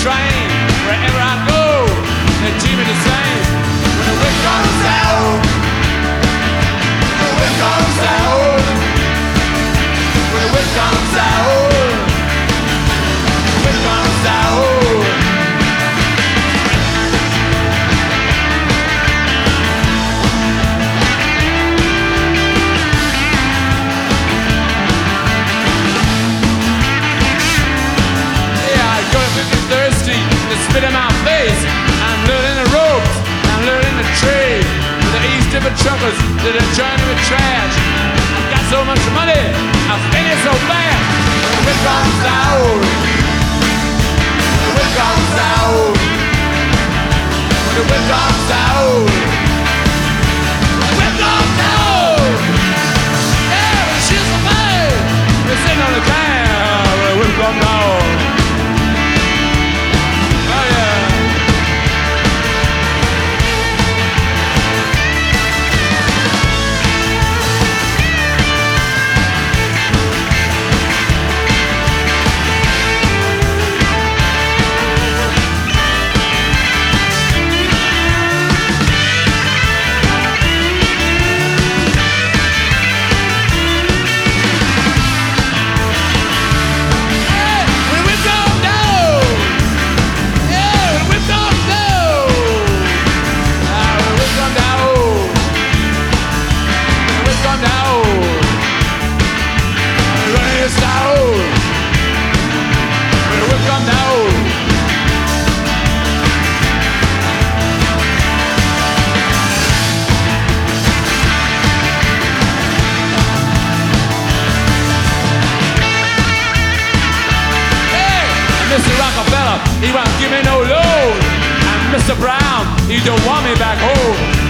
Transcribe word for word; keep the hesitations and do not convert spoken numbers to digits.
train. Wherever I go, they treat me the same. When the wind comes out, when the wind comes out, when the wind comes out, the wind comes out. Spit in my face. I'm learning the ropes, I'm learning the trade. To the East River truckers, to the journey with trash. I've got so much money, I spend it so fast. When the wind comes out, when the wind comes out, when the wind comes out, when the wind comes out. Yeah, when the ships are made, we're sitting on the can. When the wind comes out. He won't give me no load. And Mister Brown, he don't want me back home.